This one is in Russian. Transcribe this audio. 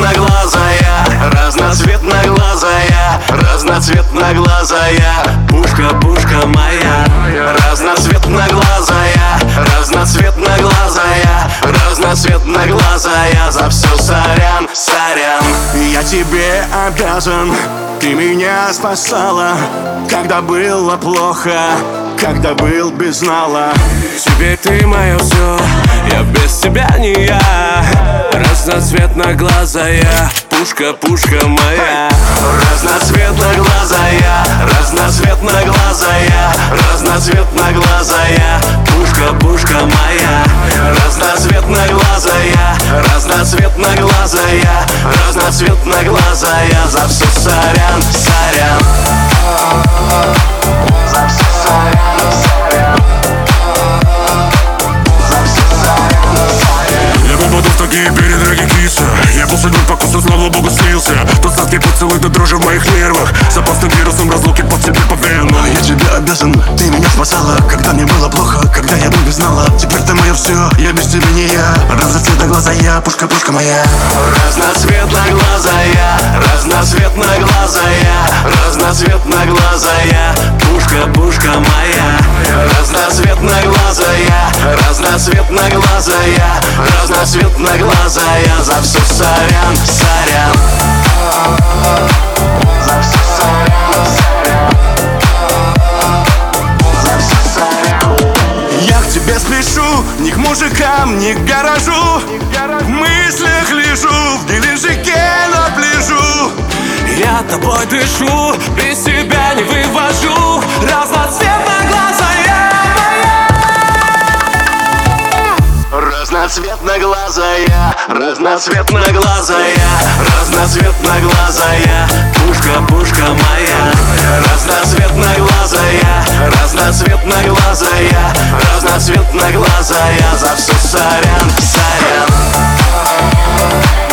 разноцветноглазая, разноцветноглазая, разноцветноглазая, пушка, пушка моя. Разноцветноглазая, разноцветноглазая, разноцветноглазая, за все сорян, сорян. Я тебе обязан, ты меня спасала, когда было плохо, когда был без нала. Теперь ты мое все, я без тебя не я. Разноцветноглазая, пушка, пушка моя. Разноцветноглазая, разноцветноглазая, разноцветноглазая, пушка, пушка моя. Разноцветноглазая, разноцветноглазая, разноцветноглазая, за все сорян, сорян. За все сорян, сорян. Я попаду в такие передраги киса. Я был судьбой покуса, снова Богу снился. Тот сладкий поцелуй до дрожи в моих нервах, с опасным вирусом разлуки под себе по венам. Я тебе обязан, ты меня спасала, когда мне было плохо, когда я был без знала. Теперь ты мое все, я без тебя не я. Разноцветноглазая, пушка, пушка моя. Разноцветноглазая, разноцветноглазая, разноцветноглазая, пушка, пушка моя. Разноцветноглазая, разноцветноглазая, разноцветноглазая, за все сорян, сорян. За все сорян, сорян. За все сорян. Я к тебе спешу, ни к мужикам, ни к гаражу. В мыслях лежу, в Геленджике на пляжу. Я тобой дышу, без тебя не вывожу. Разноцветноглазая моя. Разноцветноглазая, разноцветноглазая, разноцветноглазая, пушка, пушка моя. Разноцветноглазая, разноцветноглазая, разноцветноглазая, за все сорян, сорян.